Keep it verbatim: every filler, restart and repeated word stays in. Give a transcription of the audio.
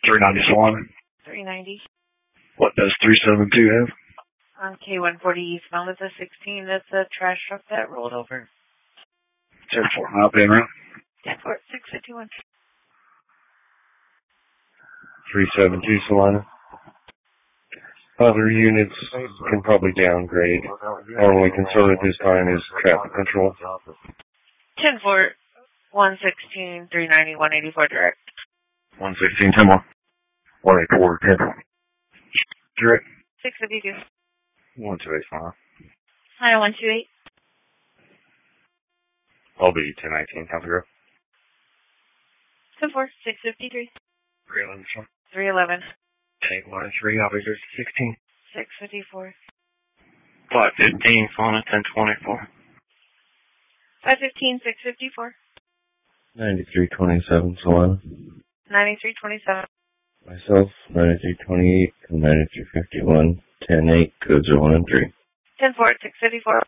three ninety Solana. three ninety. What does three seven two have? On K one forty eastbound, it's a sixteen. That's a trash truck that rolled over. ten four. I'll pay around. ten four, six fifty-one. three seven two Solana. Other units can probably downgrade. Our only concern at this time is traffic control. ten four, one sixteen, three ninety, one eighty-four direct. one sixteen, ten more. one eighty-four, ten four. Direct. six fifty-two. one two eight, Solana. Hi, one two eight. I'll be ten nineteen, Council Grove. ten four, six fifty-three. three eleven, Solana. three eleven. eight one three, I'll be there sixteen. six fifty-four. five fifteen, Solana, ten twenty-four. five fifteen, six fifty-four. ninety-three twenty-seven Solana. ninety-three twenty-seven. Myself, ninety-three twenty-eight, ninety-three fifty-one, ten eight, codes are one and three. ten four, six fifty-four.